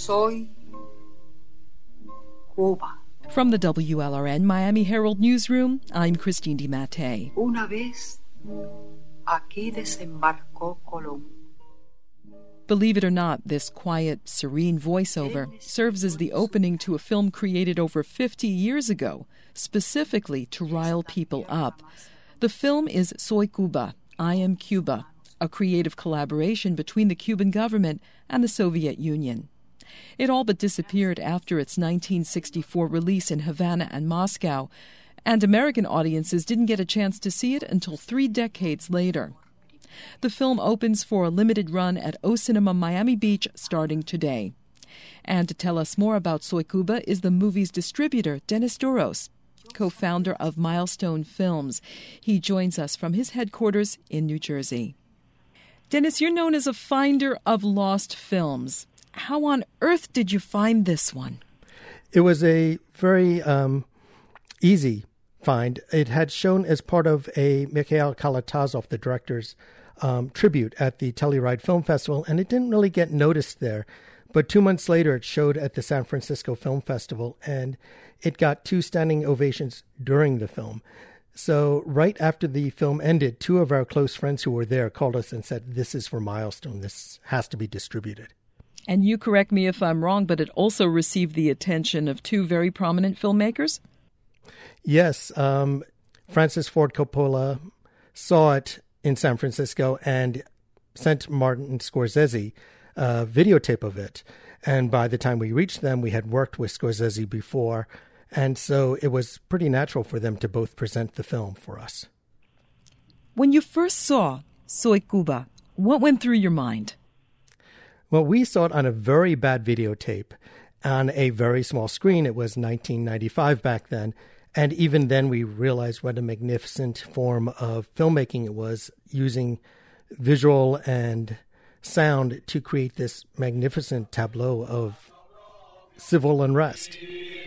Soy Cuba. From the WLRN Miami Herald Newsroom, I'm Christine DiMattei. Una vez aquí desembarcó Colón. Believe it or not, this quiet, serene voiceover serves as the opening to a film created over 50 years ago, specifically to rile people up. The film is Soy Cuba, I Am Cuba, a creative collaboration between the Cuban government and the Soviet Union. It all but disappeared after its 1964 release in Havana and Moscow, and American audiences didn't get a chance to see it until 3 decades later. The film opens for a limited run at O Cinema Miami Beach starting today. And to tell us more about Soy Cuba is the movie's distributor, Dennis Douros, co-founder of Milestone Films. He joins us from his headquarters in New Jersey. Dennis, you're known as a finder of lost films. How on earth did you find this one? It was a very easy find. It had shown as part of a Mikhail Kalatazov, the director's tribute at the Telluride Film Festival, and it didn't really get noticed there. But 2 months later, it showed at the San Francisco Film Festival, and it got 2 standing ovations during the film. So right after the film ended, 2 of our close friends who were there called us and said, "This is for Milestone. This has to be distributed." And you correct me if I'm wrong, but it also received the attention of 2 very prominent filmmakers? Yes. Francis Ford Coppola saw it in San Francisco and sent Martin Scorsese a videotape of it. And by the time we reached them, we had worked with Scorsese before. And so it was pretty natural for them to both present the film for us. When you first saw Soy Cuba, what went through your mind? Well, we saw it on a very bad videotape on a very small screen. It was 1995 back then. And even then, we realized what a magnificent form of filmmaking it was, using visual and sound to create this magnificent tableau of civil unrest.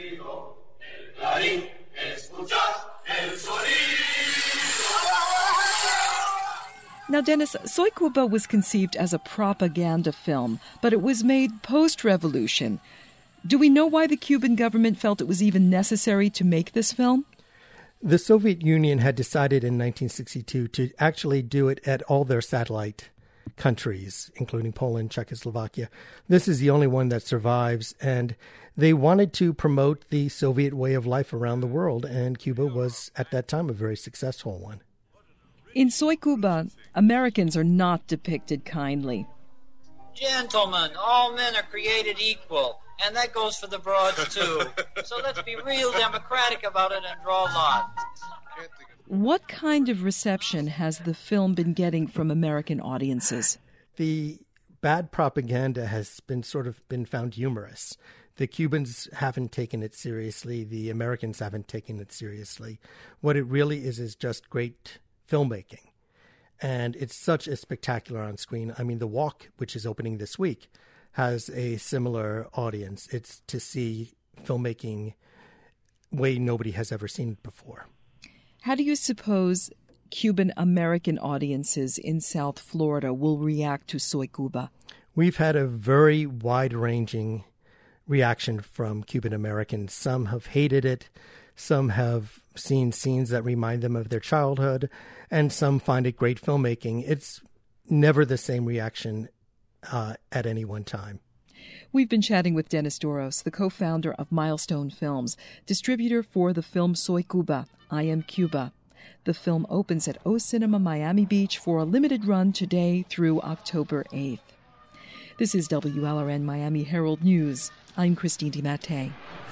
Now, Dennis, Soy Cuba was conceived as a propaganda film, but it was made post-revolution. Do we know why the Cuban government felt it was even necessary to make this film? The Soviet Union had decided in 1962 to actually do it at all their satellite countries, including Poland, Czechoslovakia. This is the only one that survives, and they wanted to promote the Soviet way of life around the world, and Cuba was, at that time, a very successful one. In Soy Cuba, Americans are not depicted kindly. Gentlemen, all men are created equal. And that goes for the broads, too. So let's be real democratic about it and draw lots. What kind of reception has the film been getting from American audiences? The bad propaganda has been found humorous. The Cubans haven't taken it seriously. The Americans haven't taken it seriously. What it really is just great filmmaking. And it's such a spectacular on screen. I mean, The Walk, which is opening this week, has a similar audience. It's to see filmmaking way nobody has ever seen it before. How do you suppose Cuban-American audiences in South Florida will react to Soy Cuba? We've had a very wide-ranging reaction from Cuban-Americans. Some have hated it, some have seen scenes that remind them of their childhood, and some find it great filmmaking. It's never the same reaction at any one time. We've been chatting with Dennis Douros, the co-founder of Milestone Films, distributor for the film Soy Cuba, I Am Cuba. The film opens at O Cinema Miami Beach for a limited run today through October 8th. This is WLRN Miami Herald News. I'm Christine DiMattei.